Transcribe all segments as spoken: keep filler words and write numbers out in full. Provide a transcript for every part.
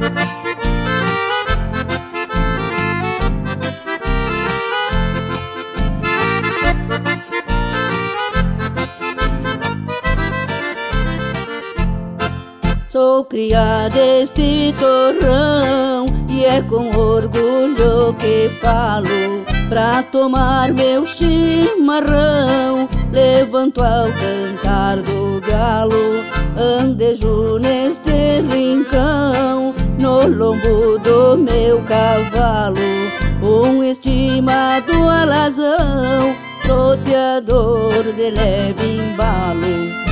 Sou cria deste torrão e é com orgulho que falo. Pra tomar meu chimarrão, levanto ao cantar do galo. Andejo neste rincão, no lombo do meu cavalo, um estimado alazão, troteador de leve embalo.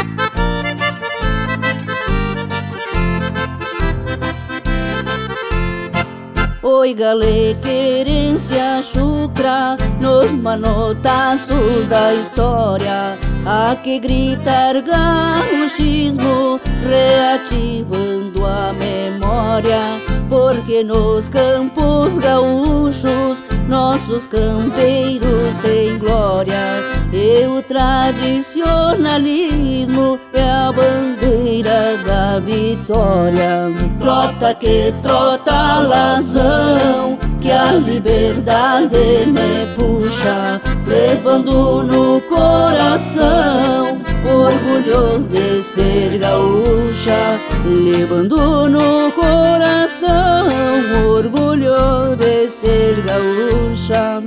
Oi, galê, querência chucra nos manotaços da história, a que gritar gauchismo, reativando a memória. Porque nos campos gaúchos nossos campeiros têm glória, e o tradicionalismo é a bandeira da vitória. Trota que trota, alazão, que a liberdade me puxa, levando no coração orgulho de ser gaúcha, levando no coração orgulho de ser gaúcha.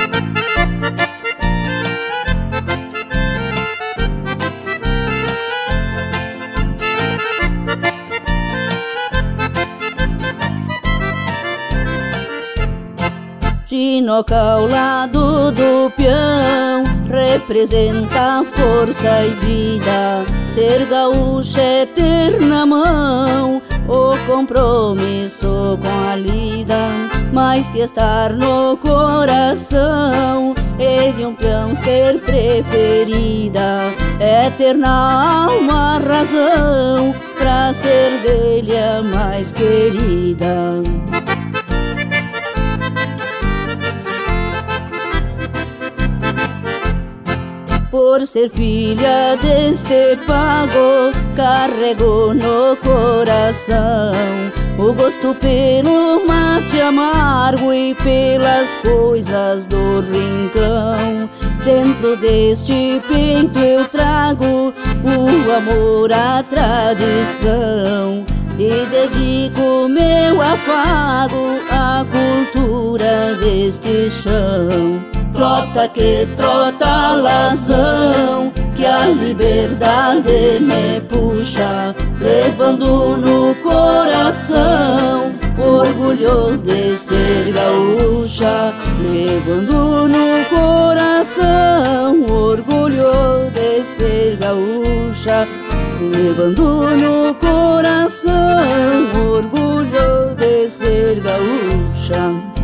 Chinoca ao lado do peão representa força e vida. Ser gaúcho é ter na mão o compromisso com a lida, mais que estar no coração e de um peão ser preferida. É ter na alma a razão pra ser dele a mais querida. Por ser filha deste pago, carrego no coração o gosto pelo mate amargo e pelas coisas do rincão. Dentro deste peito eu trago o amor à tradição e dedico meu afago à cultura deste chão. Trota que trota, alazão, que a liberdade me puxa, levando no coração orgulho de ser gaúcha, levando no coração orgulho de ser gaúcha, levando no coração orgulho de ser gaúcha.